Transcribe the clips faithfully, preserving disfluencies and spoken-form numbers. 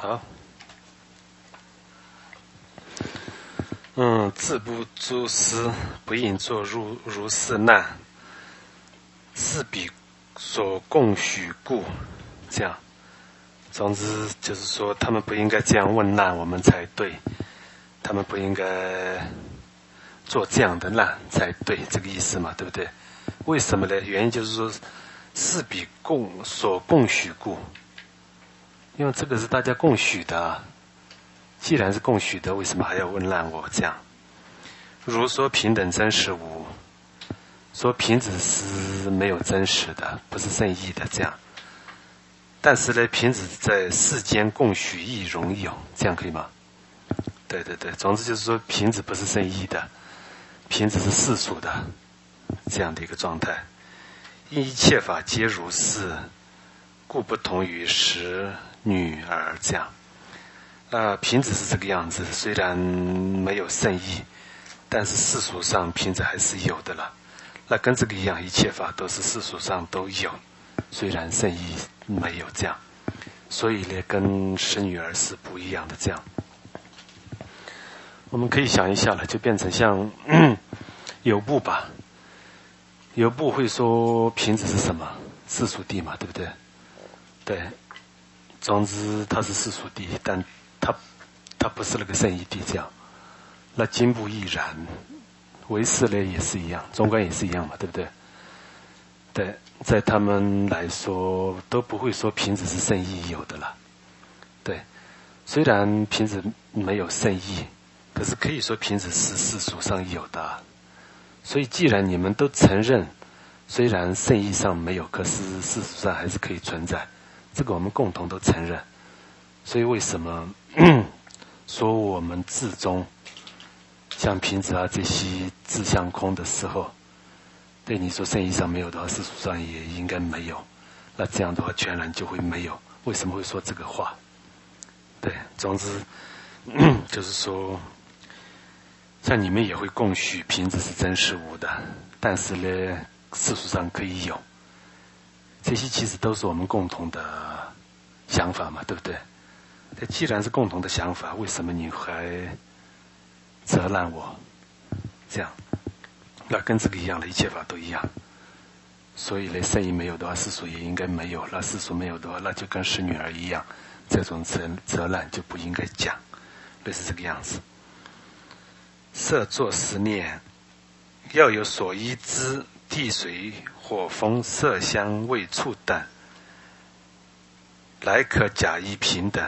好。嗯，自不诸私，不应作如如是难，是彼所共许故。这样，总之就是说，他们不应该这样问难我们才对，他们不应该做这样的难才对，这个意思嘛，对不对？为什么呢？原因就是说，是彼共所共许故，因为这个是大家共许的啊。既然是共许的，为什么还要问难我？这样，如说平等真实无，说瓶子是没有真实的，不是圣意的，这样。但是呢，瓶子在世间共许亦容有，这样可以吗？对对对，总之就是说，瓶子不是圣意的，瓶子是世俗的，这样的一个状态。因一切法皆如是，故不同于实女儿这样。呃，瓶子是这个样子，虽然没有圣意，但是世俗上瓶子还是有的了。那跟这个一样，一切法都是世俗上都有，虽然圣意没有这样，所以呢，跟实女儿是不一样的。这样，我们可以想一下了，就变成像有部吧。有部会说瓶子是什么？世俗谛嘛，对不对？对，总之它是世俗谛，但它它不是那个圣义谛这样。那经部亦然，唯识呢也是一样，中观也是一样嘛，对不对？对，在他们来说都不会说瓶子是圣义有的了。对，虽然瓶子没有圣义，可是可以说瓶子是世俗上有的。所以既然你们都承认，虽然圣义上没有，可是事实上还是可以存在，这个我们共同都承认。所以为什么说我们自中像瓶子啊这些自相空的时候，对你说圣义上没有的话，世俗上也应该没有，那这样的话全然就会没有。为什么会说这个话？对，总之就是说，像你们也会共许瓶子是真实无的，但是呢，世俗上可以有。这些其实都是我们共同的想法嘛，对不对？这既然是共同的想法，为什么你还责难我？这样，那跟这个一样的，一切法都一样。所以呢，圣义没有的话，世俗也应该没有；那世俗没有的话，那就跟实女儿一样，这种责责难就不应该讲，类似这个样子。色作实念，要有所依之地水火风色香味触等，来可假依平等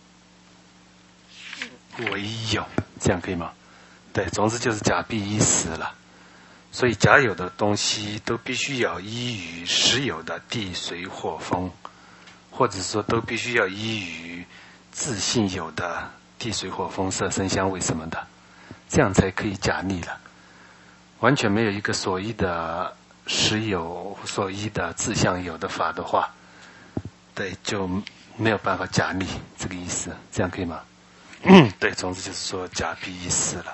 为有，这样可以吗？对，总之就是假必依实了。所以假有的东西都必须要依于实有的地水火风，或者说都必须要依于自性有的地水火风色声香味什么的，这样才可以假逆了。完全没有一个所依的实有所依的自相有的法的话，对，就没有办法假逆，这个意思，这样可以吗？对，总之就是说假必依实了。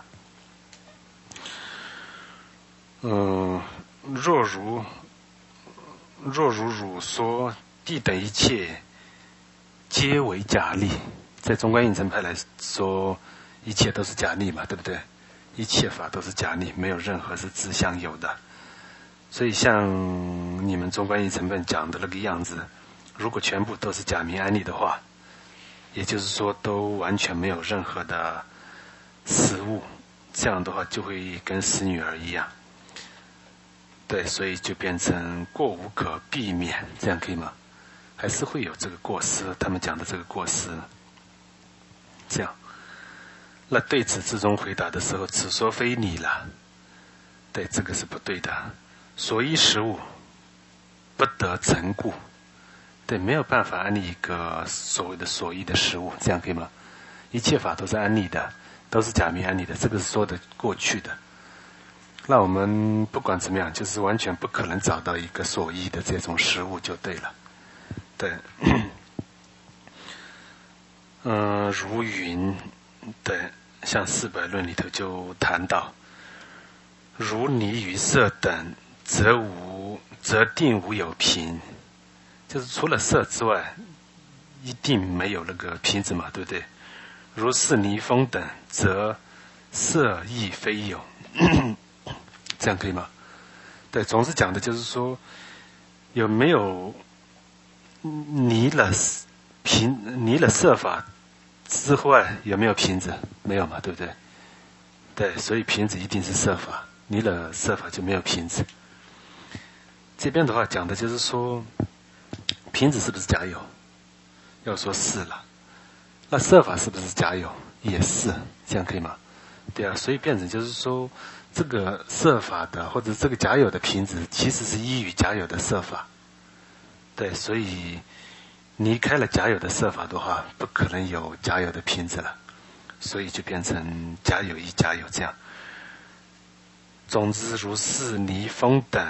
嗯，若如若如汝说地等一切皆为假立，在中观应成派来说，一切都是假立嘛，对不对？一切法都是假立，没有任何是自相有的。所以像你们中观应成派讲的那个样子，如果全部都是假名安立的话，也就是说都完全没有任何的实物，这样的话就会跟实女儿一样。对，所以就变成过无可避免，这样可以吗？还是会有这个过失，他们讲的这个过失。这样，那对此之中回答的时候，此说非你了。对，这个是不对的。所依实物不得成故。对，没有办法安立一个所谓的所依的实物，这样可以吗？一切法都是安立的，都是假名安立的，这个是说得过去的。那我们不管怎么样，就是完全不可能找到一个所依的这种实物就对了。对，嗯、呃，如云，对，像《四百论》里头就谈到，如泥与色等，则无，则定无有凭，就是除了色之外， 一定没有那个瓶子嘛，对不对？如是泥风等，则色亦非有。这样可以吗？对，总是讲的就是说，有没有离了瓶离了色法之外，有没有瓶子？没有嘛，对不对？对，所以瓶子一定是色法，离了色法就没有瓶子。这边的话讲的就是说，瓶子是不是假有？要说是了。那色法是不是假有？也是，这样可以吗？对啊，所以变成就是说，这个色法的或者这个假有的瓶子，其实是依于假有的色法。对，所以离开了假有的色法的话，不可能有假有的瓶子了，所以就变成假有一假有这样。总之如是离风等，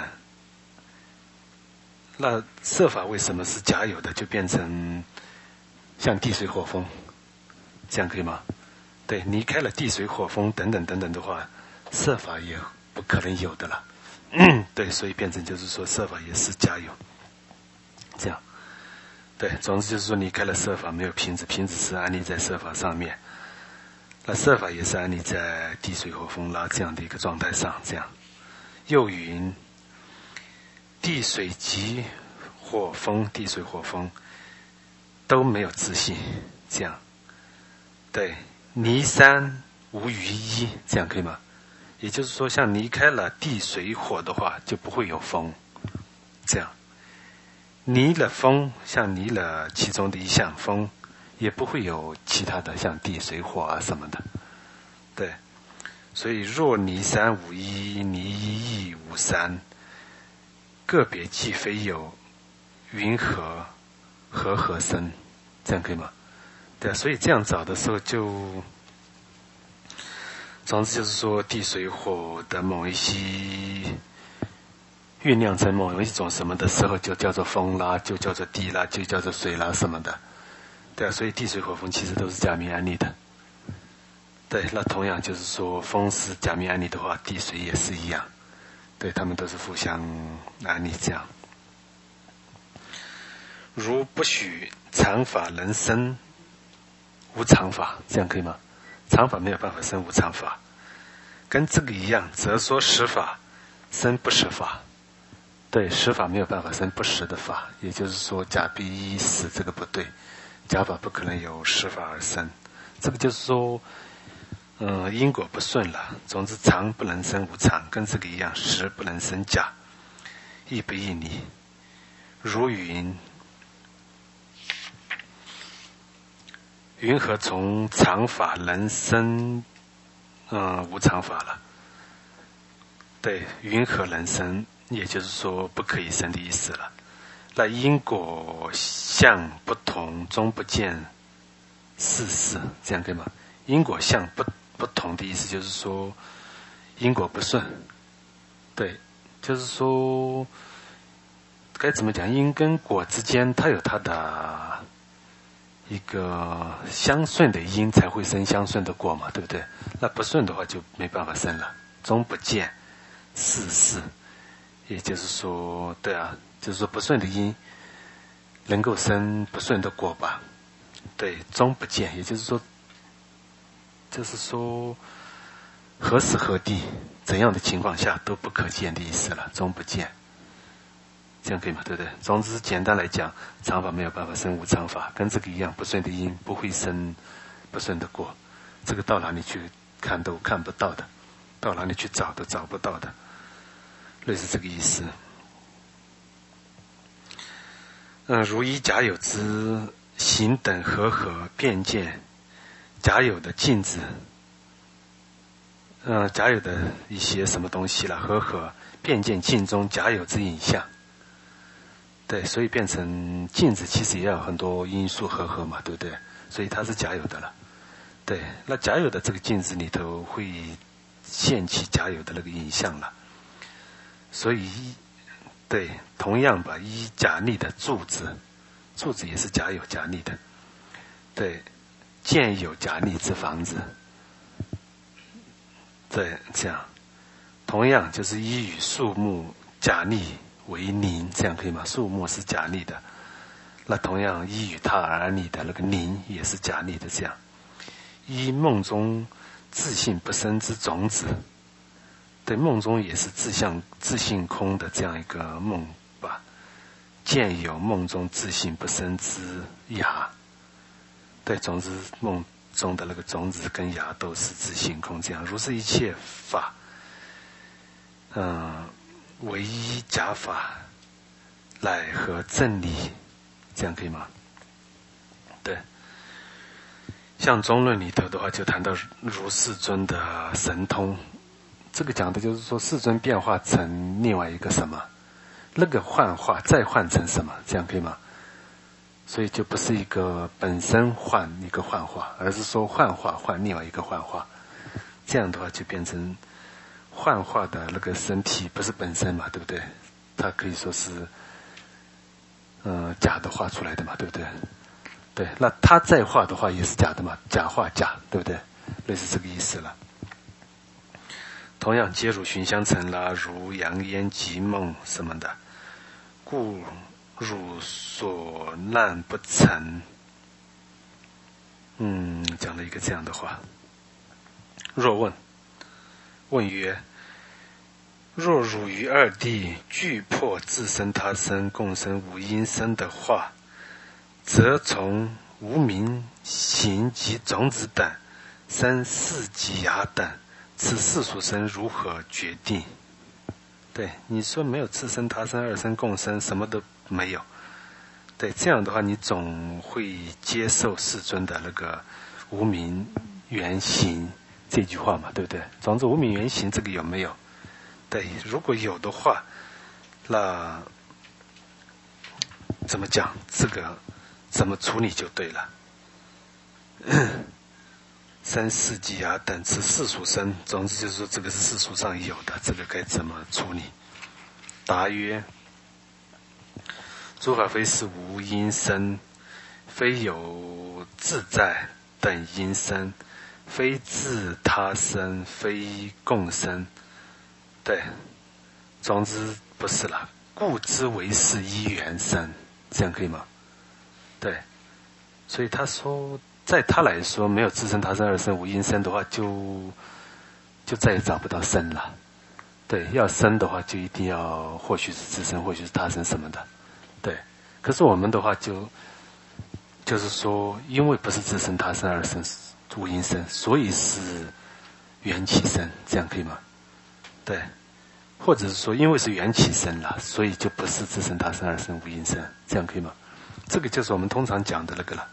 那色法为什么是假有的，就变成像地水火风，这样可以吗？对，离开了地水火风等等等等的话，色法也不可能有的了。对，所以变成就是说色法也是假有，这样。对，总之就是说离开了色法没有瓶子，瓶子是安立在色法上面，那色法也是安立在地水火风啦这样的一个状态上，这样。又云地水及火风，地水火风都没有自性，这样。对，离三无余一，这样可以吗？也就是说，像离开了地水火的话，就不会有风，这样。离了风，像离了其中的一项风，也不会有其他的像地水火啊什么的。对，所以若离三无一，离一亦无三，个别既非有，云何和合生？这样可以吗？对啊，所以这样找的时候就，总之就是说地水火的某一些酝酿成某一种什么的时候，就叫做风啦，就叫做地啦，就叫做水啦什么的。对啊，所以地水火风其实都是假名安立的。对，那同样就是说风是假名安立的话，地水也是一样。对，他们都是互相安立这样。如不许常法能生无常法，这样可以吗？常法没有办法生无常法，跟这个一样，则说实法生不实法。对，实法没有办法生不实的法，也就是说假必一实，这个不对，假法不可能有实法而生。这个就是说嗯，因果不顺了。总之常不能生无常，跟这个一样，实不能生假，亦不亦离。如云云何从常法能生嗯无常法了？对，云何能生，也就是说不可以生的意思了。那因果相不同，终不见世事，这样可以吗？因果相不不同的意思就是说因果不顺。对，就是说该怎么讲，因跟果之间它有它的一个相顺的因才会生相顺的果嘛，对不对？那不顺的话就没办法生了，终不见世事，也就是说，对啊，就是说不顺的因能够生不顺的果吧？对，终不见，也就是说，就是说何时何地怎样的情况下都不可见的意思了，终不见。这样可以吗？对不对？总之简单来讲，常法没有办法生无常法，跟这个一样，不顺的因不会生不顺的果，这个到哪里去看都看不到的，到哪里去找都找不到的，类似这个意思。嗯，如依假有之行等和合，便见假有的镜子，嗯，假有的一些什么东西了，和合便见镜中假有之影像。对，所以变成镜子其实也有很多因素和合嘛，对不对？所以它是假有的了。对，那假有的这个镜子里头会现起假有的那个影像了。所以，对，同样吧，依假立的柱子，柱子也是假有假立的。对，建有假立之房子。对，这样，同样就是依与树木假立为宁，这样可以吗？树木是假立的， 那同样依与他而立的那个宁也是假立的，这样依梦中自性不生之种子，对，梦中也是自相自性空的这样一个梦吧，见有梦中自性不生之芽，对，总之梦中的那个种子跟芽都是自性空，这样如是一切法，嗯，唯一假法乃合正理，这样可以吗？对，像中论里头的话就谈到如世尊的神通，这个讲的就是说世尊变化成另外一个什么，那个幻化再换成什么，这样可以吗？所以就不是一个本身换一个幻化，而是说幻化换另外一个幻化，这样的话就变成幻化的那个身体不是本身嘛，对不对？它可以说是嗯、呃、假的画出来的嘛，对不对？对，那它再画的话也是假的嘛，假画假，对不对？类似这个意思了。同样皆如寻香尘啦，如阳烟即梦什么的，故汝所难不成。嗯，讲了一个这样的话。若问，问曰：若汝于二谛俱破自生他生共生无因生的话，则从无明行及种子等生四及芽等，此世俗生如何决定？对，你说没有自生他生二生共生，什么都没有，对，这样的话你总会接受世尊的那个无明原形这句话嘛，对不对？总之无明原形这个有没有？对，如果有的话，那怎么讲？这个怎么处理就对了。三四季啊等是世俗生，总之就是说这个是世俗上有的，这个该怎么处理？答曰：诸法非是无因生，非有自在等因生，非自他生，非共生。对，总之不是了，故知为是依缘生，这样可以吗？对，所以他说在他来说没有自生他生二生无因生的话，就就再也找不到生了。对，要生的话就一定要或许是自生或许是他生什么的。对，可是我们的话就就是说因为不是自生他生二生无因生，所以是缘起生，这样可以吗？对，或者是说因为是缘起生了，所以就不是自生他生二生无因生，这样可以吗？这个就是我们通常讲的那个了。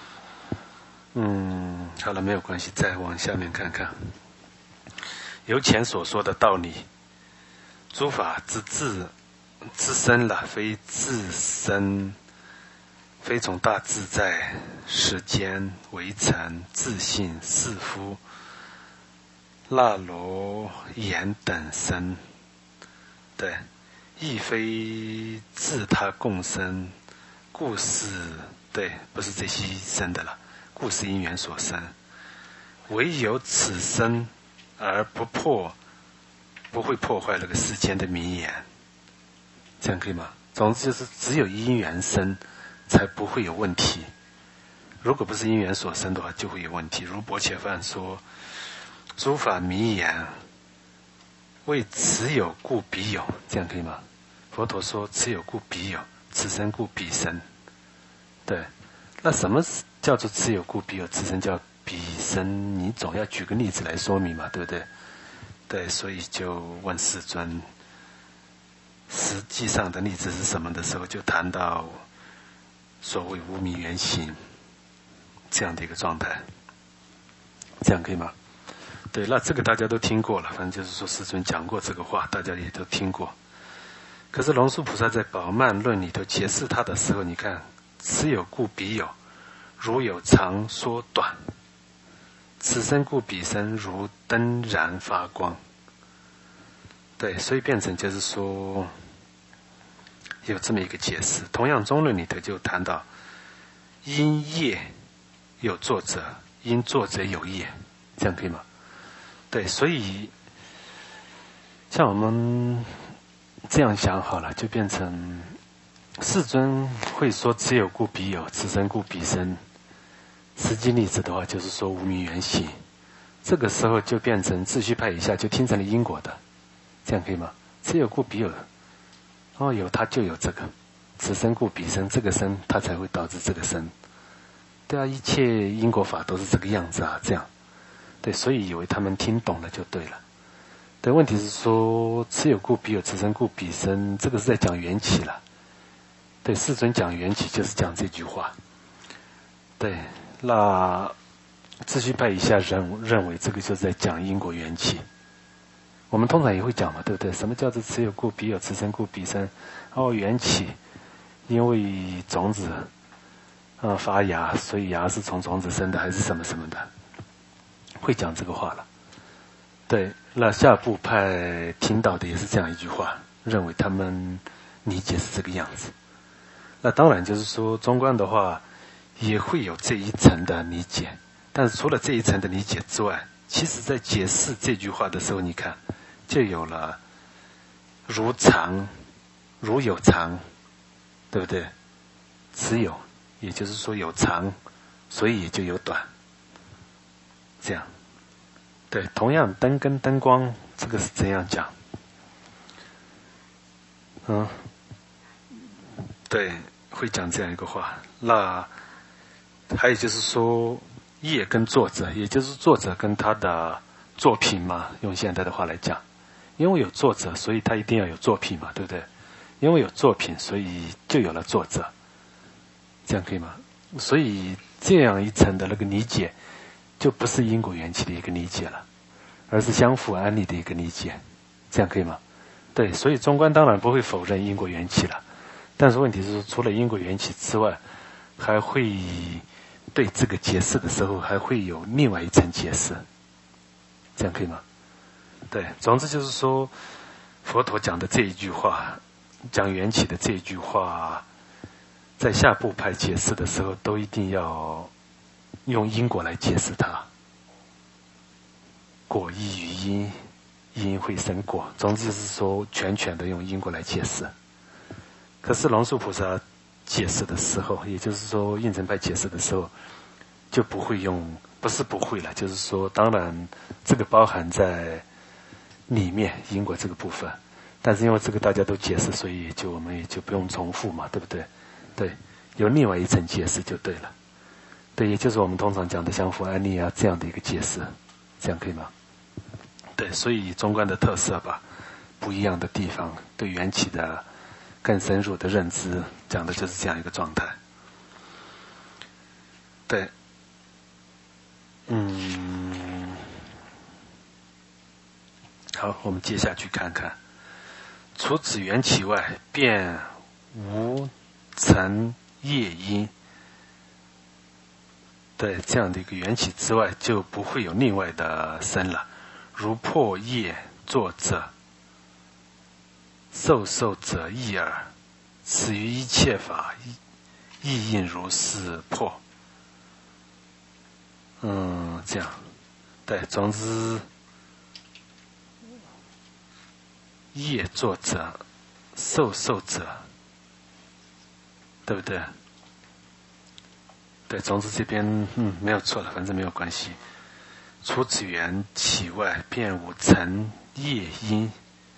嗯，好了，没有关系，再往下面看看。由前所说的道理，诸法之自自生了，非自生，非从大自在时间为成自性是夫那罗延等生，对，亦非自他共生，故是对，不是这些生的了，故是因缘所生，唯有此生而不破，不会破坏那个世间的名言，这样可以吗？总之就是只有因缘生，才不会有问题。如果不是因缘所生的话，就会有问题。如薄伽梵说：“诸法名言，为此有故彼有。”这样可以吗？佛陀说：“此有故彼有，此生故彼生。”对，那什么叫做此有故彼有，此生叫彼生？你总要举个例子来说明嘛，对不对？对，所以就问世尊，实际上的例子是什么的时候，就谈到所谓无明原形这样的一个状态，这样可以吗？对，那这个大家都听过了，反正就是说世尊讲过这个话，大家也都听过。可是龙树菩萨在宝鬘论里头解释他的时候，你看，此有故彼有，如有长说短，此生故彼生，如灯燃发光。对，所以变成就是说有这么一个解释。同样中论里头就谈到因业有作者，因作者有业，这样可以吗？对，所以像我们这样想好了，就变成世尊会说此有故彼有，此生故彼生。实际例子的话就是说无明缘起，这个时候就变成秩序派以下就听成了因果的，这样可以吗？此有故彼有，哦，有它就有这个，此生故彼生，这个生它才会导致这个生。对啊，一切因果法都是这个样子啊，这样。对，所以以为他们听懂了就对了。对，问题是说此有故彼有，此生故彼生，这个是在讲缘起了。对，世尊讲缘起就是讲这句话。对，那秩序派以下人认为这个就是在讲因果缘起。我们通常也会讲嘛，对不对？什么叫做此有故彼有，此生故彼生？哦，缘起，因为种子呃发芽，所以芽是从种子生的，还是什么什么的，会讲这个话了。对，那下部派听到的也是这样一句话，认为他们理解是这个样子。那当然就是说中观的话也会有这一层的理解，但是除了这一层的理解之外，其实在解释这句话的时候，你看就有了如常如有常，对不对？此有，也就是说有常，所以也就有短，这样。对，同样灯跟灯光这个是这样讲。嗯，对，会讲这样一个话。那还有就是说业跟作者，也就是作者跟他的作品嘛，用现代的话来讲，因为有作者，所以他一定要有作品嘛，对不对？因为有作品，所以就有了作者，这样可以吗？所以这样一层的那个理解就不是因果缘起的一个理解了，而是相互安立的一个理解，这样可以吗？对，所以中观当然不会否认因果缘起了，但是问题是除了因果缘起之外，还会对这个解释的时候还会有另外一层解释，这样可以吗？对，总之就是说佛陀讲的这一句话，讲缘起的这一句话，在下部派解释的时候都一定要用因果来解释它，果依于因，因会生果，总之就是说全权的用因果来解释。可是龙树菩萨解释的时候，也就是说印证派解释的时候，就不会用，不是不会了，就是说当然这个包含在里面因果这个部分，但是因为这个大家都解释，所以就我们也就不用重复嘛，对不对？对，有另外一层解释就对了。对，也就是我们通常讲的相互安立啊这样的一个解释，这样可以吗？对，所以中观的特色吧，不一样的地方，对缘起的更深入的认知，讲的就是这样一个状态。对，嗯，好，我们接下去看看，除此缘起外，便无成业因。对，这样的一个缘起之外，就不会有另外的生了。如破业作者，受受者异耳，此于一切法亦应如是破。嗯，这样，对，总之，业作者，受受者，对不对？对，总之这边嗯没有错了，反正没有关系。除此缘起外，便无成业因。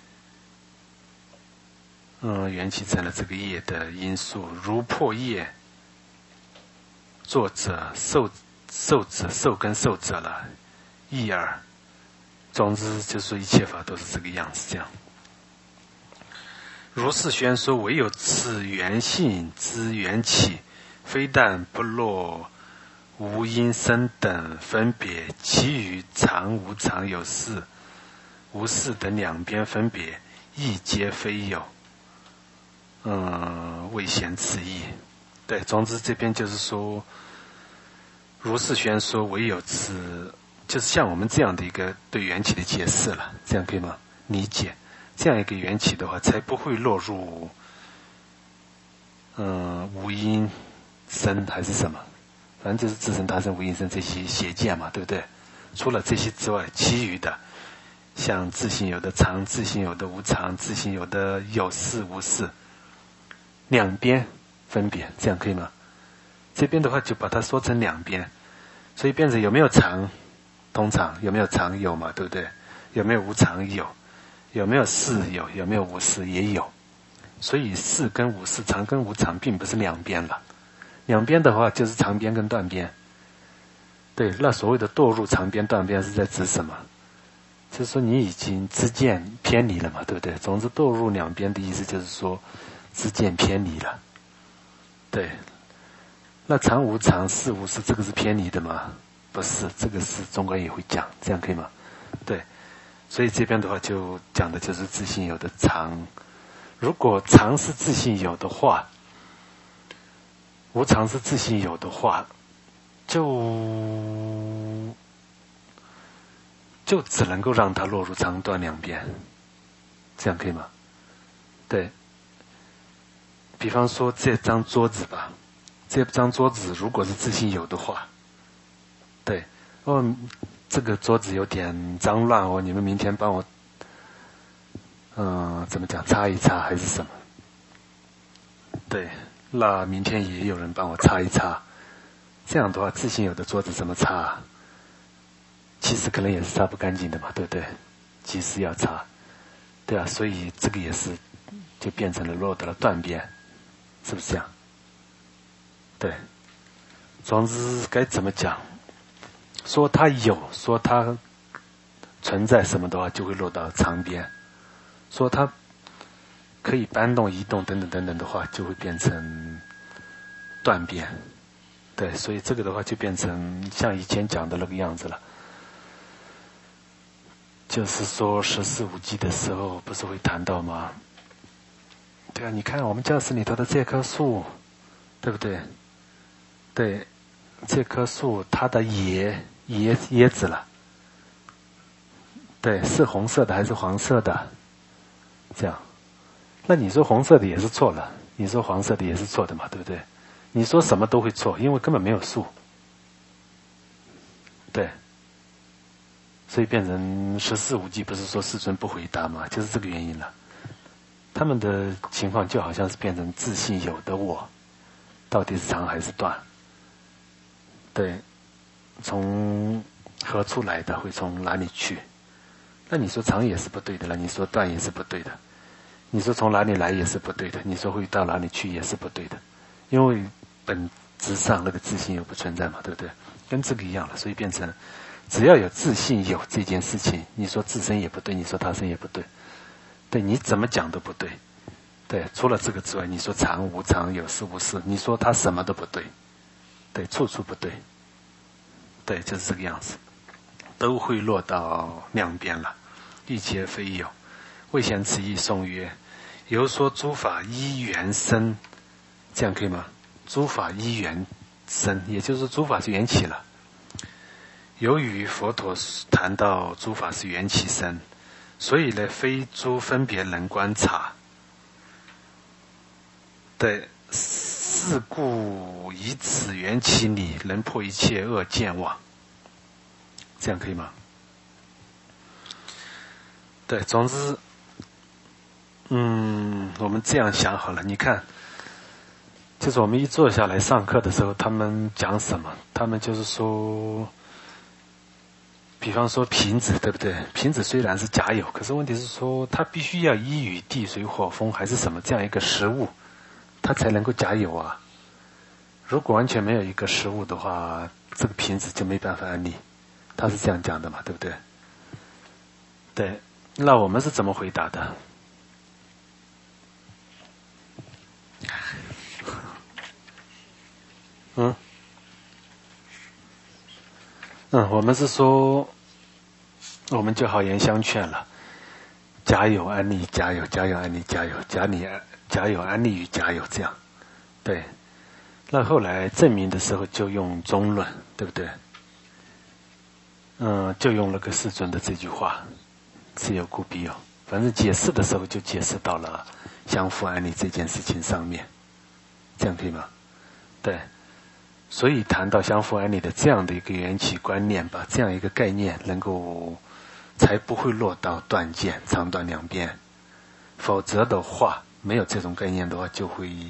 嗯，缘起成了这个业的因素，如破业，作者受受者受跟受者了，异耳。总之就是说一切法都是这个样子，这样。如是宣说，唯有此缘性之缘起，非但不落无因生等分别，其余常无常有事无事等两边分别，亦皆非有。嗯，未显此意。对，总之这边就是说，如是宣说，唯有此，就是像我们这样的一个对缘起的解释了，这样可以吗？理解这样一个缘起的话，才不会落入嗯无因生还是什么。反正就是自身他生无因生这些邪见嘛，对不对？除了这些之外，其余的像自性有的常，自性有的无常，自性有的有事无事， 两边分别，这样可以吗？这边的话就把它说成两边，所以变成有没有常？通常有没有常？有嘛，对不对？有没有无常？有。有没有事？有。有没有无事？也有。所以事跟无事，常跟无常并不是两边了。两边的话就是长边跟断边。对，那所谓的堕入长边断边是在指什么？就是说你已经知见偏离了嘛，对不对？总之堕入两边的意思就是说知见偏离了。对，那常无常，事无事，这个是偏离的吗？不是，这个是中国人也会讲，这样可以吗？对，所以这边的话就讲的就是自性有的常。如果常是自性有的话，无常是自性有的话，就就只能够让它落入长短两边，这样可以吗？对，比方说这张桌子吧，这张桌子如果是自性有的话，对，哦，这个桌子有点脏乱哦，你们明天帮我，嗯、呃，怎么讲，擦一擦还是什么？对，那明天也有人帮我擦一擦。这样的话，自性有的桌子怎么擦？其实可能也是擦不干净的嘛，对不对？及时要擦，对啊，所以这个也是就变成了落到了断边，是不是这样？对，总之该怎么讲？说它有，说它存在什么的话，就会落到长边；说它可以搬动、移动等等等等的话，就会变成断边。对，所以这个的话就变成像以前讲的那个样子了。就是说十四五季的时候不是会谈到吗？对啊，你看我们教室里头的这棵树，对不对？对，这棵树它的叶叶叶子了，对，是红色的还是黄色的？这样，那你说红色的也是错了，你说黄色的也是错的嘛，对不对？你说什么都会错，因为根本没有树。对。所以变成十四五季，不是说世尊不回答吗？就是这个原因了。他们的情况就好像是变成自信有的我，到底是长还是短？对，从何处来的，会从哪里去？那你说长也是不对的了，你说断也是不对的，你说从哪里来也是不对的，你说会到哪里去也是不对的，因为本质上那个自信有不存在嘛，对不对？跟这个一样了，所以变成。只要有自信有这件事情，你说自身也不对，你说他身也不对，对，你怎么讲都不对，对，除了这个之外，你说常无常，有事无事，你说他什么都不对，对，处处不对，对，就是这个样子，都会落到两边了。一皆非有，未显此意颂曰：由说诸法依缘生，这样可以吗？诸法依缘生，也就是说诸法是缘起了。由于佛陀谈到诸法是缘起生，所以呢，非诸分别能观察。对，是故以此缘起理，能破一切恶见妄。这样可以吗？对，总之，嗯，我们这样想好了。你看，就是我们一坐下来上课的时候，他们讲什么？他们就是说。比方说瓶子，对不对？瓶子虽然是假有，可是问题是说它必须要依雨地水火风还是什么这样一个实物，它才能够假有啊。如果完全没有一个实物的话，这个瓶子就没办法安立。他是这样讲的嘛，对不对？对，那我们是怎么回答的？嗯。嗯，我们是说，我们就好言相劝了，假有安立，假有，假有安立，假有，假你，假有安立与假有这样，对。那后来证明的时候就用中论，对不对？嗯，就用了个世尊的这句话，自有故必有。反正解释的时候就解释到了相互安立这件事情上面，这样可以吗？对。所以谈到相互安立的这样的一个缘起观念吧，这样一个概念能够才不会落到断见长短两边，否则的话没有这种概念的话就会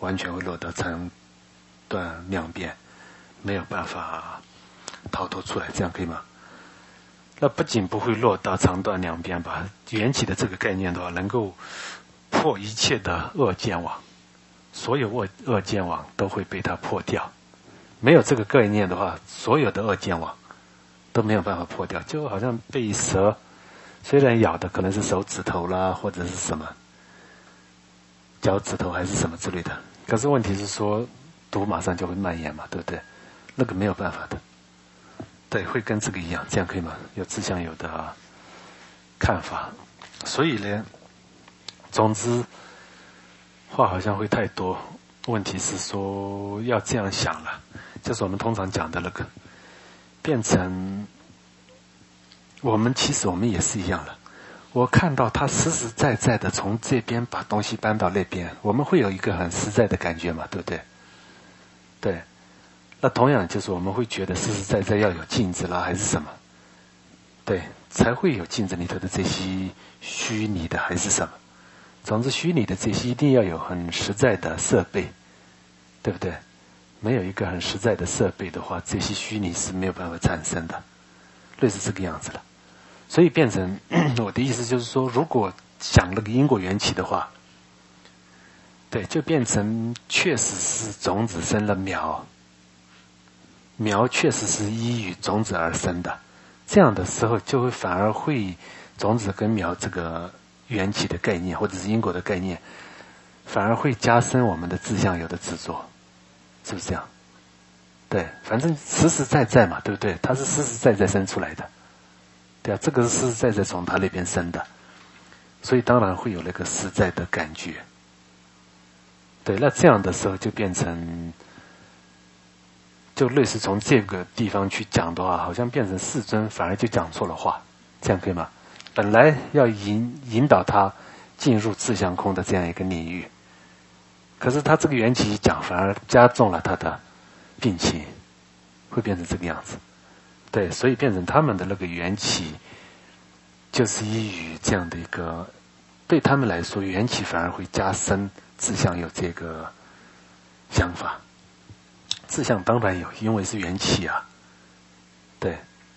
完全会落到长短两边，没有办法逃脱出来，这样可以吗？那不仅不会落到长短两边吧，缘起的这个概念的话，能够破一切的恶见网，所有恶恶见网都会被它破掉。没有这个概念的话，所有的恶见网都没有办法破掉，就好像被蛇虽然咬的可能是手指头啦，或者是什么脚趾头还是什么之类的，可是问题是说毒马上就会蔓延嘛，对不对？那个没有办法的，对，会跟这个一样，这样可以吗？有志向有的看法。所以呢，总之话好像会太多，问题是说要这样想了，就是我们通常讲的那个变成我们其实我们也是一样的，我看到他实实在在的从这边把东西搬到那边，我们会有一个很实在的感觉嘛，对不对？对，那同样就是我们会觉得实实在在要有镜子啦，还是什么？对，才会有镜子里头的这些虚拟的还是什么？总之虚拟的这些一定要有很实在的设备，对不对？没有一个很实在的设备的话，这些虚拟是没有办法产生的，类似这个样子了。所以变成我的意思就是说，如果想那个因果缘起的话，对，就变成确实是种子生了苗，苗确实是依于种子而生的，这样的时候就会反而会种子跟苗这个缘起的概念或者是因果的概念，反而会加深我们的志向有的执着，是不是这样？对，反正实实在在嘛，对不对？它是实实在在生出来的。对啊，这个是实实在在从他那边生的，所以当然会有那个实在的感觉。对，那这样的时候就变成，就类似从这个地方去讲的话，好像变成世尊反而就讲错了话，这样可以吗？本来要引引导他进入自相空的这样一个领域，可是他这个缘起一讲，反而加重了他的病情，会变成这个样子。对，所以变成他们的那个缘起，就是依于这样的一个，对他们来说，缘起反而会加深志向有这个想法。志向当然有，因为是缘起啊，对，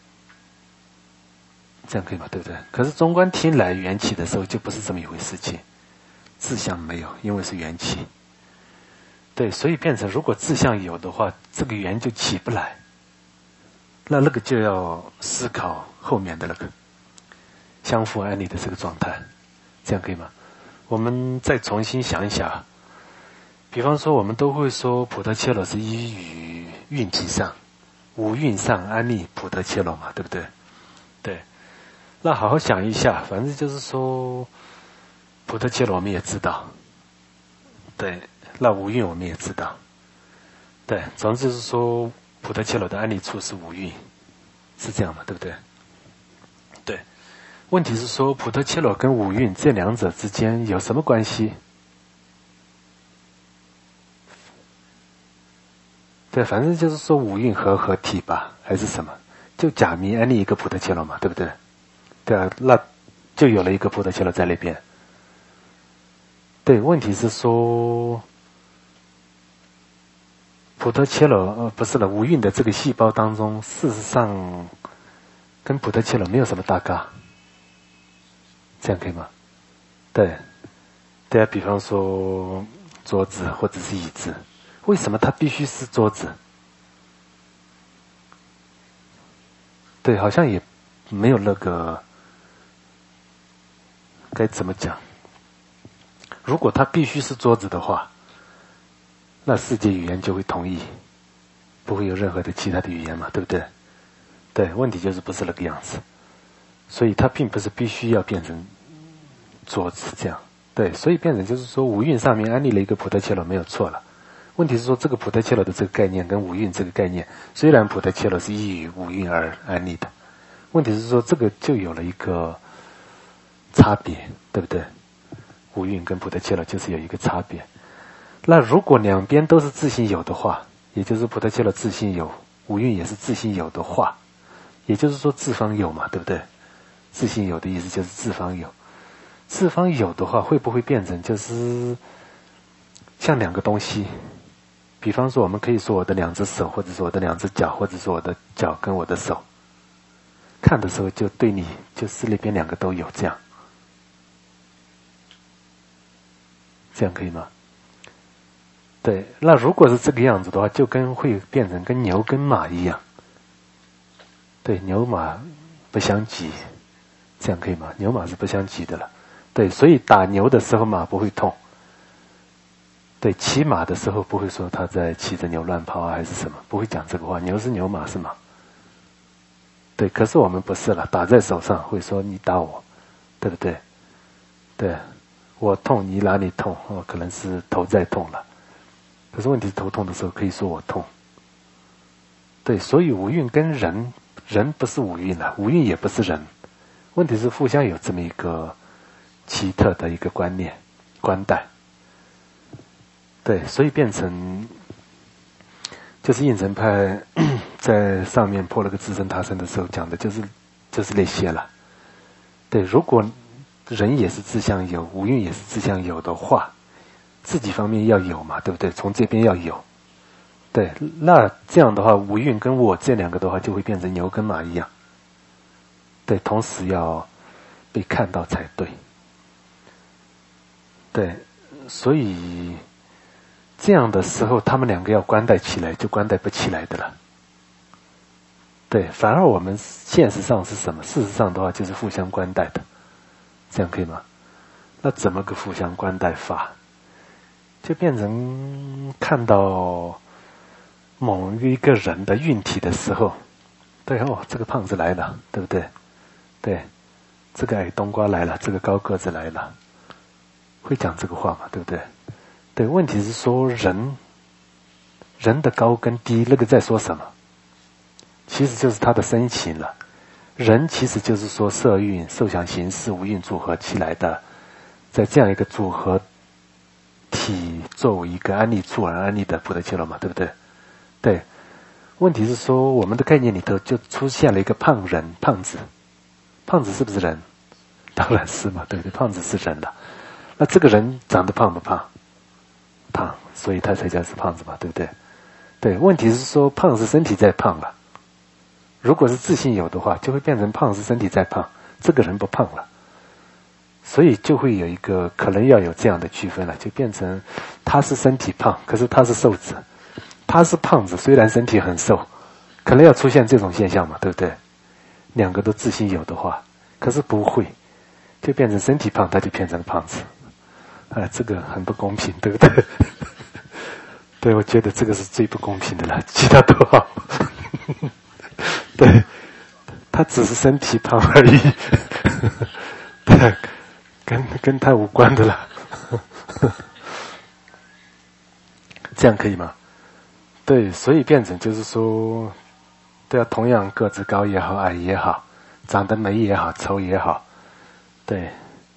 这样可以吗？对不对？可是中观听来缘起的时候，就不是这么一回事情，志向没有，因为是缘起。对，所以变成如果志向有的话，这个缘就起不来。那那个就要思考后面的那个相互安利的这个状态，这样可以吗？我们再重新想一想，比方说我们都会说普特切罗是依于运体上，五蕴上安利普特切罗嘛，对不对？对，那好好想一下，反正就是说普特切罗我们也知道，对，那五蕴我们也知道，对，总之就是说普特切罗的安利处是五蕴，是这样嘛，对不对？对，问题是说普特切罗跟五蕴这两者之间有什么关系？对，反正就是说五蕴合合体吧，还是什么？就假名安利一个普特切罗嘛，对不对？对啊，那就有了一个普特切罗在那边。对，问题是说普特切罗呃不是了，五蕴的这个细胞当中，事实上跟普特切罗没有什么大嘎，这样可以吗？对，对啊，比方说桌子或者是椅子，为什么它必须是桌子？对，好像也没有那个该怎么讲。如果它必须是桌子的话，那世界语言就会同意，不会有任何的其他的语言嘛，对不对？对，问题就是不是那个样子，所以它并不是必须要变成桌子这样。对，所以变成就是说五蕴上面安利了一个普特切罗没有错了。问题是说这个普特切罗的这个概念跟五蕴这个概念，虽然普特切罗是依于五蕴而安利的，问题是说这个就有了一个差别，对不对？五蕴跟普特切罗就是有一个差别。那如果两边都是自性有的话，也就是普特切罗自性有，五蕴也是自性有的话，也就是说自方有嘛，对不对？自性有的意思就是自方有，自方有的话会不会变成就是像两个东西，比方说我们可以说我的两只手，或者说我的两只脚，或者说我的脚跟我的手，看的时候就对你就是那边两个都有这样，这样可以吗？对，那如果是这个样子的话，就跟会变成跟牛跟马一样。对，牛马不相及，这样可以吗？牛马是不相及的了。对，所以打牛的时候马不会痛。对，骑马的时候不会说他在骑着牛乱跑啊，还是什么，不会讲这个话。牛是牛，马是马。对，可是我们不是了，打在手上会说你打我，对不对？对，我痛你哪里痛？我可能是头在痛了。可是问题是头痛的时候可以说我痛。对，所以五蕴跟人，人不是五蕴了，五蕴也不是人。问题是互相有这么一个奇特的一个观念、观待。对，所以变成就是应成派在上面破了个自身他身的时候讲的就是就是那些了。对，如果人也是自相有，五蕴也是自相有的话，自己方面要有嘛，对不对？从这边要有。对，那这样的话，五蕴跟我这两个的话，就会变成牛跟马一样。对，同时要被看到才对。对，所以这样的时候，他们两个要关待起来，就关待不起来的了。对，反而我们现实上是什么？事实上的话，就是互相关待的，这样可以吗？那怎么个互相关待法？就变成看到某一个人的运体的时候，对哦，这个胖子来了，对不对？对，这个矮冬瓜来了，这个高个子来了，会讲这个话嘛？对不对？对，问题是说人，人的高跟低，那个在说什么？其实就是他的身形了。人其实就是说色蕴、受想行识五蕴组合起来的，在这样一个组合体作为一个安立处而安立的菩提伽罗嘛，对不对？对，问题是说我们的概念里头就出现了一个胖人、胖子，胖子是不是人？当然是嘛，对不对？胖子是人的，那这个人长得胖不胖？胖，所以他才叫是胖子嘛，对不对？对，问题是说胖是身体在胖了，如果是自信有的话，就会变成胖是身体在胖，这个人不胖了，所以就会有一个可能要有这样的区分了，就变成他是身体胖，可是他是瘦子。他是胖子，虽然身体很瘦，可能要出现这种现象嘛，对不对？两个都自信有的话，可是不会，就变成身体胖，他就变成胖子。哎，这个很不公平，对不对？对，我觉得这个是最不公平的了，其他都好。对，他只是身体胖而已，对，跟跟他无关的了。这样可以吗？对，所以变成就是说，对啊，同样个子高也好，矮也好，长得美也好，丑也好，对，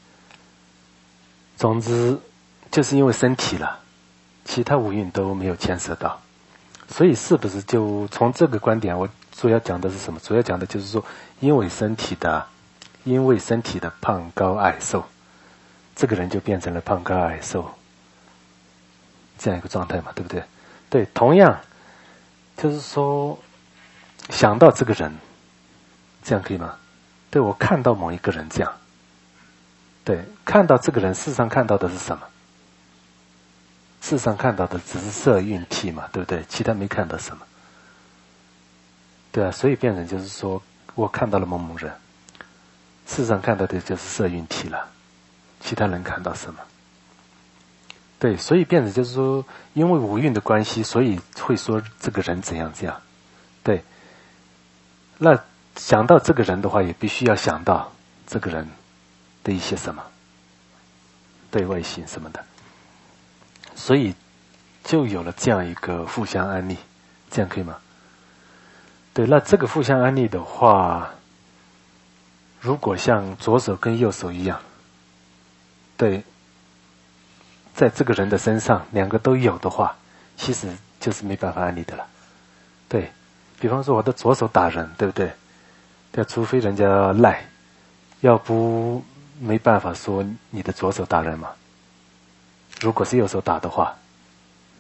总之就是因为身体了，其他五蕴都没有牵涉到，所以是不是就从这个观点，我主要讲的是什么？主要讲的就是说，因为身体的，因为身体的胖高矮瘦，这个人就变成了胖高矮瘦这样一个状态嘛，对不对？对，同样就是说想到这个人，这样可以吗？对，我看到某一个人这样，对，看到这个人，事实上看到的是什么？事实上看到的只是色蕴体嘛，对不对？其他没看到什么。对啊，所以变成就是说我看到了某某人，事实上看到的就是色蕴体了，其他人看到什么？对，所以变成就是说，因为五蕴的关系，所以会说这个人怎样怎样。对，那想到这个人的话，也必须要想到这个人的一些什么，对外形什么的，所以就有了这样一个互相安立，这样可以吗？对，那这个互相安立的话，如果像左手跟右手一样，对。在这个人的身上两个都有的话，其实就是没办法安立的了。对，比方说我的左手打人，对不对？对，除非人家赖，要不没办法说你的左手打人嘛。如果是右手打的话，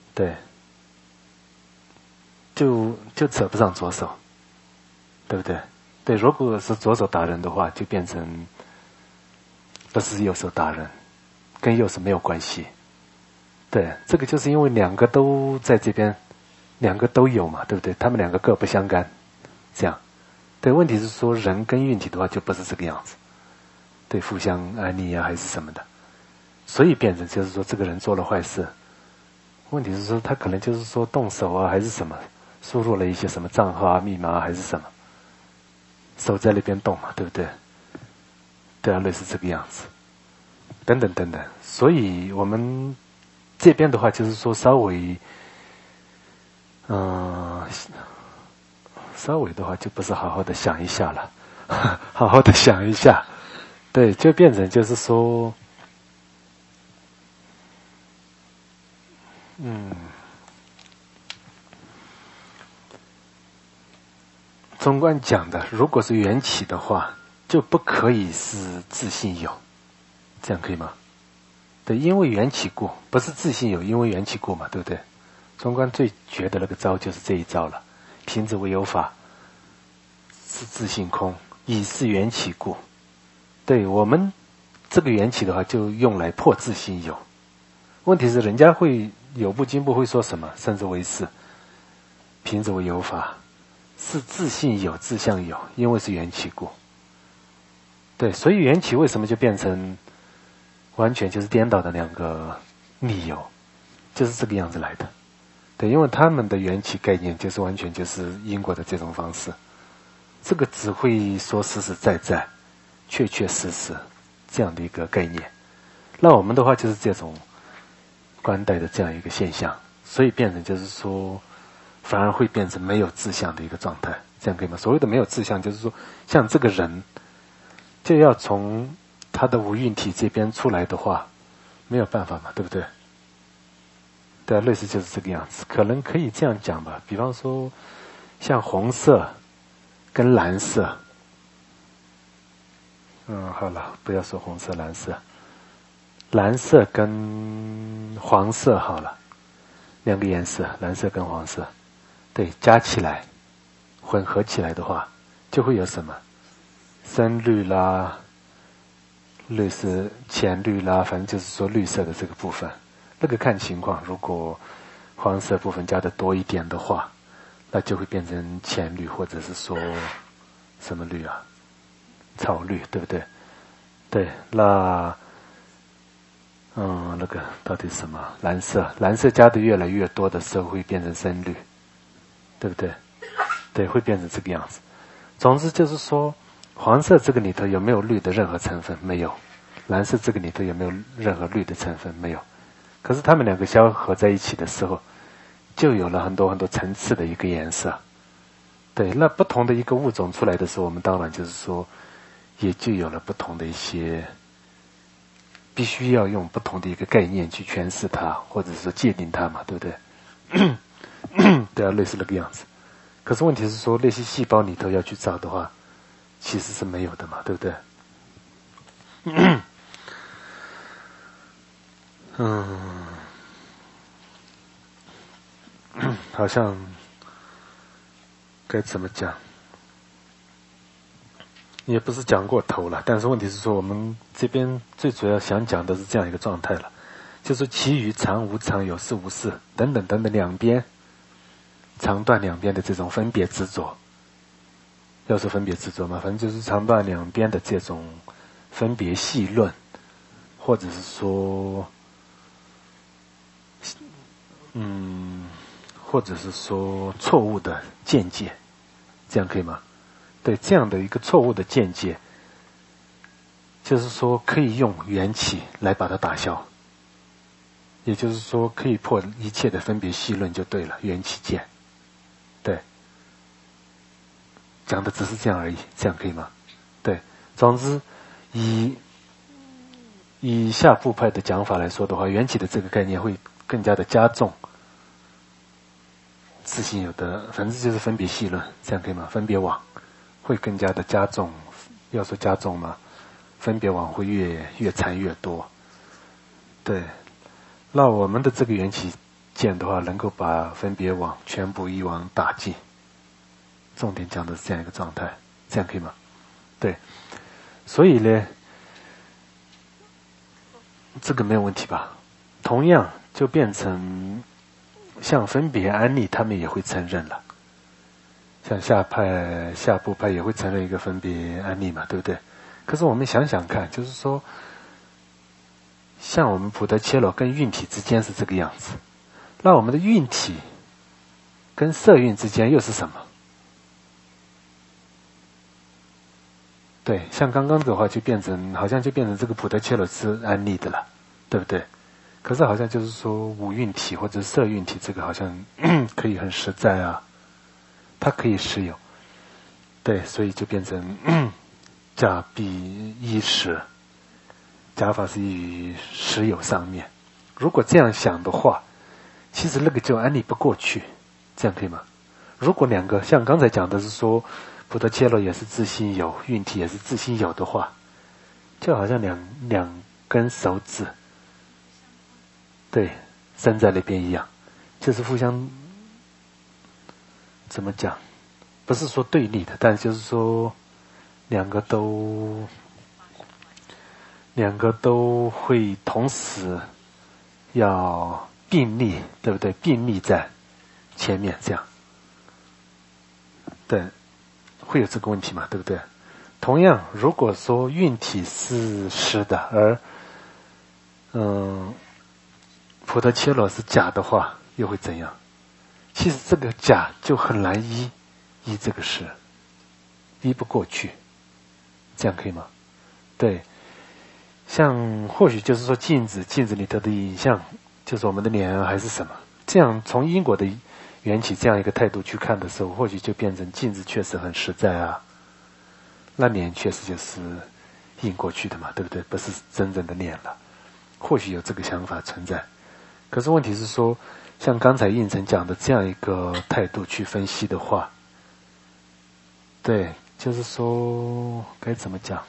对，就就扯不上左手，对不对？对，如果是左手打人的话，就变成不是右手打人，跟右手没有关系。对，这个就是因为两个都在这边，两个都有嘛，对不对？他们两个各不相干，这样。对，问题是说人跟运体的话就不是这个样子，对，互相安利啊还是什么的，所以变成就是说这个人做了坏事。问题是说他可能就是说动手啊还是什么，输入了一些什么账号啊密码啊还是什么，手在那边动嘛，对不对？对啊，类似这个样子，等等等等。所以我们这边的话就是说稍微，嗯、呃，稍微的话就不是好好的想一下了，好好的想一下，对，就变成就是说，嗯，中观讲的，如果是缘起的话，就不可以是自性有，这样可以吗？对，因为缘起故，不是自性有，因为缘起故嘛，对不对？中观最绝的那个招就是这一招了，贫子为有法，是自性空，以是缘起故。对，我们这个缘起的话，就用来破自性有。问题是人家会有部经部会说什么？甚至为是贫子为有法，是自性有，自相有，因为是缘起故。对，所以缘起为什么就变成完全就是颠倒的两个理由，就是这个样子来的。对，因为他们的缘起概念就是完全就是因果的这种方式，这个只会说实实在在、确确实实这样的一个概念。那我们的话就是这种观待的这样一个现象，所以变成就是说，反而会变成没有志向的一个状态，这样可以吗？所谓的没有志向，就是说，像这个人，就要从他的无蕴体这边出来的话，没有办法嘛，对不对？对啊，类似就是这个样子，可能可以这样讲吧。比方说，像红色跟蓝色，嗯，好了，不要说红色、蓝色，蓝色跟黄色好了，两个颜色，蓝色跟黄色，对，加起来，混合起来的话，就会有什么深绿啦，类似浅绿啦，反正就是说绿色的这个部分。那个看情况，如果黄色部分加的多一点的话，那就会变成浅绿，或者是说什么绿啊，草绿，对不对？对，那嗯，那个到底是什么？蓝色，蓝色加的越来越多的时候会变成深绿，对不对？对，会变成这个样子。总之就是说，黄色这个里头有没有绿的任何成分？没有。蓝色这个里头有没有任何绿的成分？没有。可是它们两个相合在一起的时候，就有了很多很多层次的一个颜色。对，那不同的一个物种出来的时候，我们当然就是说，也就有了不同的一些，必须要用不同的一个概念去诠释它，或者是界定它嘛，对不对？对啊，类似那个样子。可是问题是说，那些细胞里头要去找的话，其实是没有的嘛，对不对？嗯，好像该怎么讲，也不是讲过头了，但是问题是说，我们这边最主要想讲的是这样一个状态了，就是其余常无常、有事无事等等等等两边长短两边的这种分别执着，要是分别执着嘛，反正就是长短两边的这种分别细论，或者是说。嗯，或者是说错误的见解，这样可以吗？对，这样的一个错误的见解，就是说可以用缘起来把它打消，也就是说可以破一切的分别细论就对了，缘起见。对，讲的只是这样而已，这样可以吗？对，总之以以下部派的讲法来说的话，缘起的这个概念会更加的加重自性有的，反正就是分别细论，这样可以吗？分别网会更加的加重，要说加重嘛，分别网会越越缠越多。对，那我们的这个缘起剑的话，能够把分别网全部一网打尽。重点讲的是这样一个状态，这样可以吗？对，所以呢，这个没有问题吧？同样就变成像分别安立，他们也会承认了。像下派、下部派也会承认一个分别安立嘛，对不对？可是我们想想看，就是说，像我们普德切罗跟运体之间是这个样子，那我们的运体跟色蕴之间又是什么？对，像刚刚的话就变成，好像就变成这个普德切罗是安立的了，对不对？可是好像就是说五蕴体或者色蕴体这个好像可以很实在啊，它可以实有。对，所以就变成假必依实，假法是于实有上面。如果这样想的话，其实那个就安立不过去，这样可以吗？如果两个像刚才讲的是说普德切罗也是自心有，运体也是自心有的话，就好像两两根手指，对，伸在那边一样，就是互相怎么讲？不是说对立的，但就是说两个都两个都会同时要并立，对不对？并立在前面，这样，对。会有这个问题嘛，对不对？同样，如果说运体是实的，而嗯，普德切罗是假的话，又会怎样？其实这个假就很难依依这个实，依不过去，这样可以吗？对，像或许就是说镜子，镜子里头的影像就是我们的脸还是什么？这样从因果的缘起这样一个态度去看的时候，或许就变成镜子确实很实在啊，那脸确实就是印过去的嘛，对不对？不是真正的脸了，或许有这个想法存在。可是问题是说，像刚才应成讲的这样一个态度去分析的话，对，就是说该怎么讲？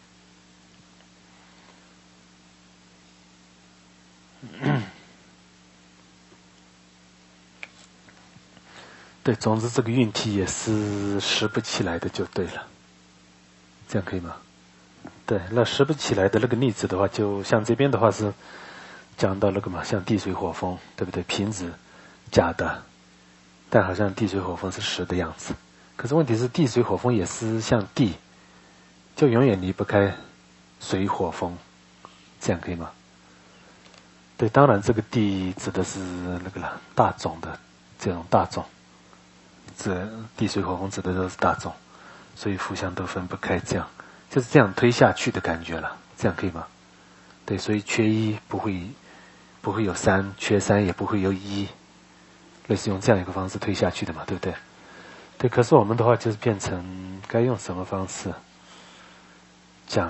对，总之这个运体也是拾不起来的，就对了，这样可以吗？对，那拾不起来的那个例子的话，就像这边的话是讲到那个嘛，像地水火风，对不对？瓶子假的，但好像地水火风是实的样子。可是问题是，地水火风也是像地，就永远离不开水火风，这样可以吗？对，当然这个地指的是那个了，大众的这种大众。这地水火风指的都是大众，所以互相都分不开，这样就是这样推下去的感觉了，这样可以吗？对，所以缺一不会不会有三，缺三也不会有一，类似用这样一个方式推下去的嘛，对不对？对，可是我们的话就是变成该用什么方式讲？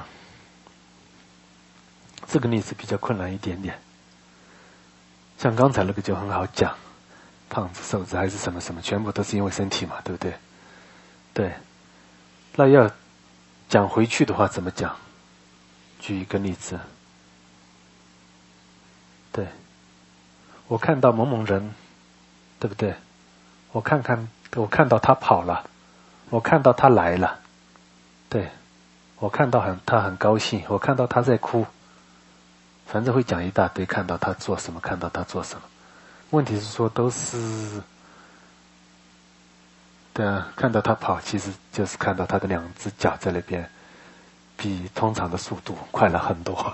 这个例子比较困难一点点，像刚才那个就很好讲。胖子、瘦子还是什么什么，全部都是因为身体嘛，对不对？对，那要讲回去的话，怎么讲？举一个例子。对，我看到某某人，对不对？我看看，我看到他跑了，我看到他来了，对，我看到很他很高兴，我看到他在哭，反正会讲一大堆，看到他做什么，看到他做什么。问题是说都是，对啊，看到他跑，其实就是看到他的两只脚在那边，比通常的速度快了很多，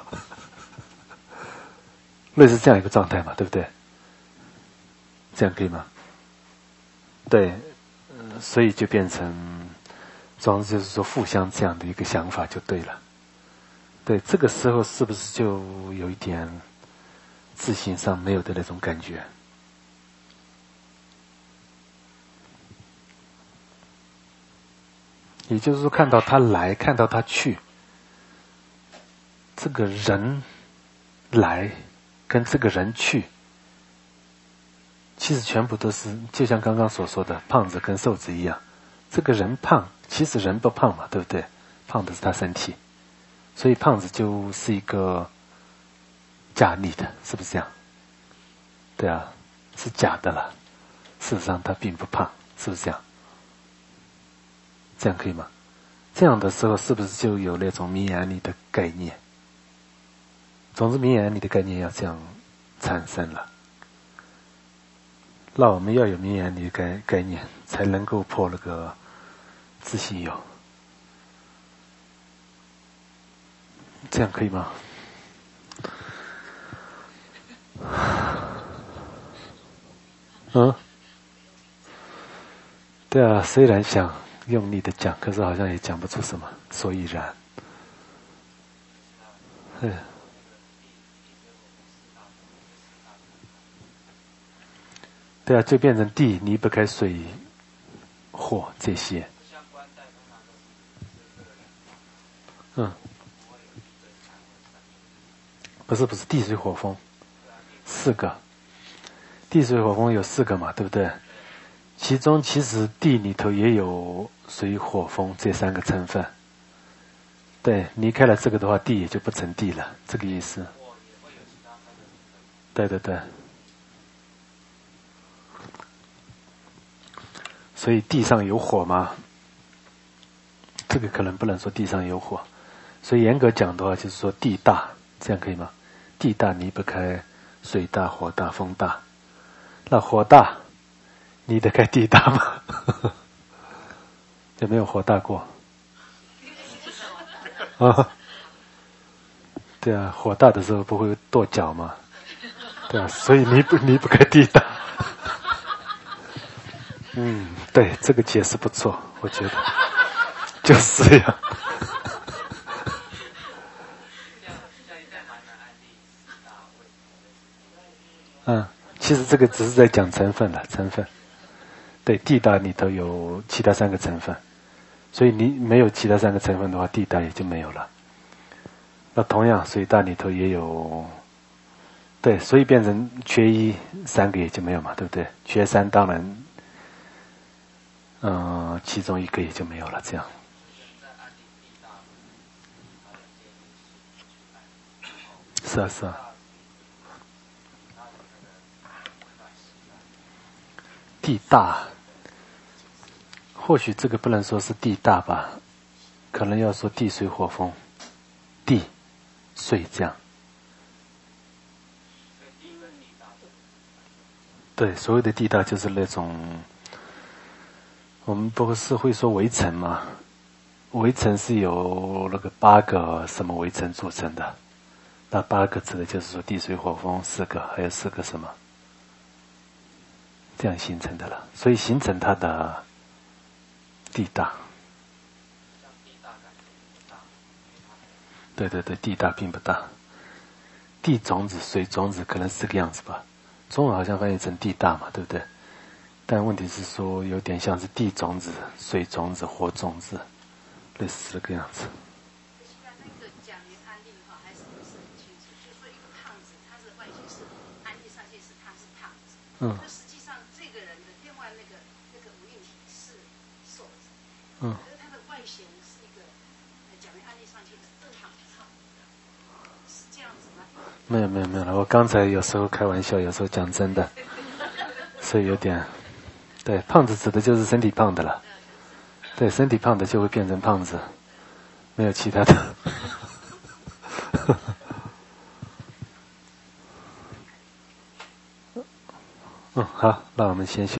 类似这样一个状态嘛，对不对？这样可以吗？对，所以就变成，总之就是说互相这样的一个想法就对了。对，这个时候是不是就有一点自信上没有的那种感觉？也就是说，看到他来，看到他去，这个人来跟这个人去，其实全部都是就像刚刚所说的胖子跟瘦子一样，这个人胖，其实人不胖嘛，对不对？胖的是他身体，所以胖子就是一个假立的，是不是这样？对啊， 是假的了。事实上他并不胖，是不是这样？这样可以吗？这样的时候是不是就有那种明眼里的概念？总之明眼里的概念要这样产生了。那我们要有明眼里的概概念，才能够破那个自信有。这样可以吗？嗯，对啊，虽然想用力的讲，可是好像也讲不出什么所以然。嗯，对啊，就变成地离不开水、火这些。嗯，不是不是，地水火风，四个，地水火风有四个嘛，对不对？其中其实地里头也有水火风这三个成分。对，离开了这个的话，地也就不成地了，这个意思。对对对。所以地上有火吗？这个可能不能说地上有火。所以严格讲的话，就是说地大，这样可以吗？地大离不开水大、火大、风大。那火大离得开地大吗？有没有火大过？啊，对啊，火大的时候不会跺脚吗？对啊，所以离不离不开地大。嗯，对，这个解释不错，我觉得就是这样。嗯，其实这个只是在讲成分了，成分。对，地大里头有其他三个成分，所以你没有其他三个成分的话，地大也就没有了。那同样，水大里头也有，对，所以变成缺一，三个也就没有嘛，对不对？缺三当然，嗯、呃，其中一个也就没有了，这样。是啊，是啊。地大，或许这个不能说是地大吧，可能要说地水火风，地、水这样。对，所谓的地大就是那种，我们不是会说围城吗？围城是由那个八个什么围城组成的，那八个指的就是说地水火风四个，还有四个什么，这样形成的了。所以形成它的地大。对对对，地大并不大。地种子、水种子可能是这个样子吧。中文好像翻译成地大嘛，对不对？但问题是说，有点像是地种子、水种子、火种子，类似这个样子。 那个讲明安利哈，还是不是很清楚。就是说，一个胖子，他的外形是安利上去是他是胖子，嗯，可实际上这个人的另外那个那个无印体是瘦子，嗯，可是他的外形是一个讲明安利上去的胖子，是这样子吗？ 没有没有没有了，我刚才有时候开玩笑，有时候讲真的，所以有点，对，胖子指的就是身体胖的了，对，身体胖的就会变成胖子，没有其他的。嗯，好，那我们先休。